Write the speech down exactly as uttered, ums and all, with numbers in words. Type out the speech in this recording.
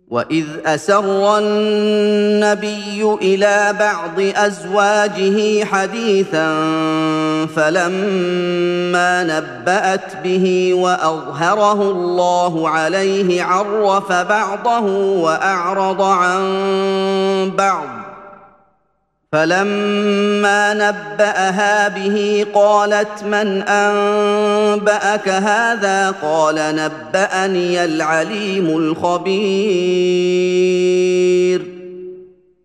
وَإِذْ أَسَرَّ النَّبِيُّ إِلَىٰ بَعْضِ أَزْوَاجِهِ حَدِيثًا فَلَمَّا نَبَّأَتْ بِهِ وَأَظْهَرَهُ اللَّهُ عَلَيْهِ عَرَّفَ بَعْضَهُ وَأَعْرَضَ عَن بَعْضٍ ۖ فَلَمَّا نَبَّأَهَا بِهِ قَالَتْ مَنْ أَنبَأَكَ هَٰذَا ۖ قَالَ نَبَّأَنِيَ الْعَلِيمُ الْخَبِيرُ